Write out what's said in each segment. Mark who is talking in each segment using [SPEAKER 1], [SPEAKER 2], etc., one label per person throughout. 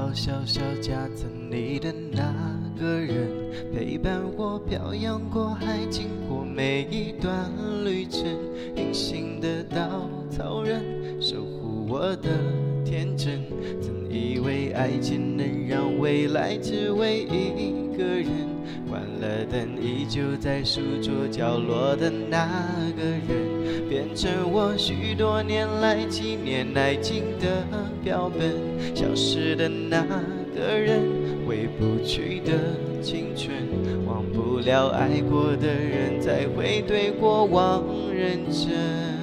[SPEAKER 1] 包小小夹层里的那个人，陪伴我漂洋过海，经过每一段旅程，隐形的稻草人，守护我的天真。曾以为爱情能让未来只为一个人，关了灯依旧在书桌角落的那个人，变成我许多年来纪念爱情的标本。消失的那个人，回不去的青春，忘不了爱过的人，才会对过往认真。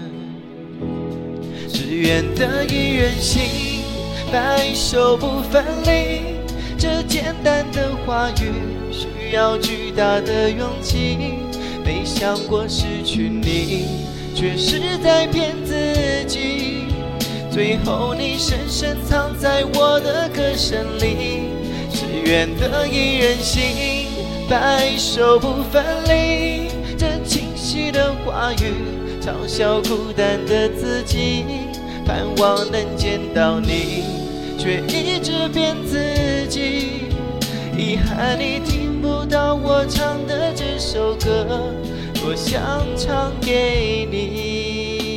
[SPEAKER 1] 只愿得一人心，白首不分离，这简单的话语需要巨大的勇气。没想过失去你，却是在骗自己。最后你深深藏在我的歌声里，只愿得一人心，白首不分离。这清晰的话语嘲笑孤单的自己，盼望能见到你，却一直骗自己。遗憾你听不到我唱的这首歌，多想唱给你。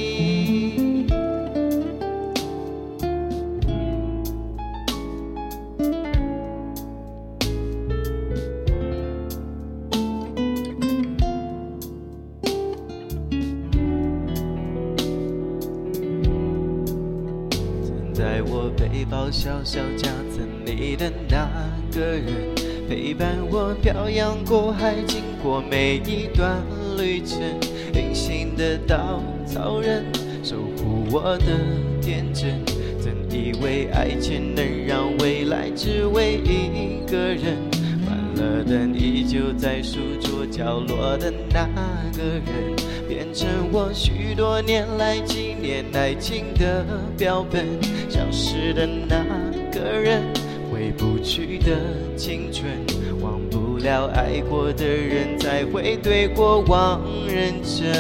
[SPEAKER 1] 在我背包小小夹层里的那个人，陪伴我漂洋过海，经过每一段旅程。隐形的稻草人，守护我的天真。曾以为爱情能让未来只为一个人，关了灯依旧在书桌角落的那个人，变成我许多年来纪念爱情的标本。消失的那个人，回不去的青春，忘不了爱过的人，才会对过往认真。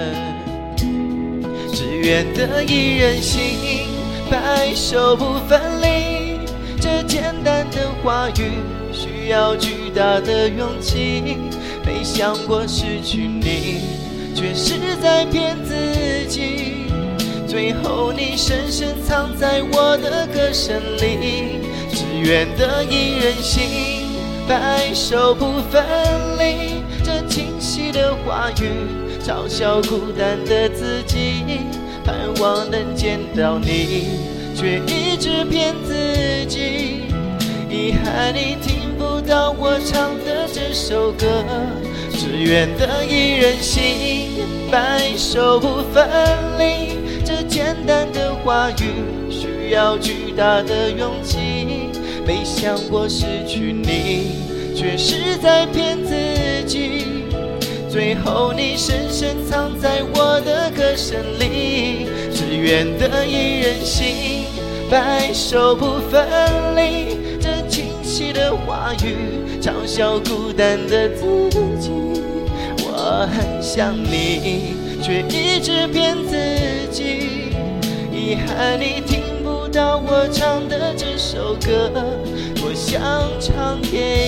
[SPEAKER 1] 只愿得一人心，白首不分离。这简单的话语需要巨大的勇气。没想过失去你，却是在骗自己。最后你深深藏在我的歌声里，只愿得一人心，白首不分离。这清晰的话语嘲笑孤单的自己，盼望能见到你，却一直骗自己。遗憾你听不到我唱的这首歌，只愿得一人心，白首不分离。这简单的话语需要巨大的勇气。没想过失去你，却是在骗自己。最后你深深藏在我的歌声里，只愿得一人心，白首不分离。这清晰的话语嘲笑孤单的自己。我很想你，却一直骗自己。遗憾你听不到我唱的这首歌，我想唱给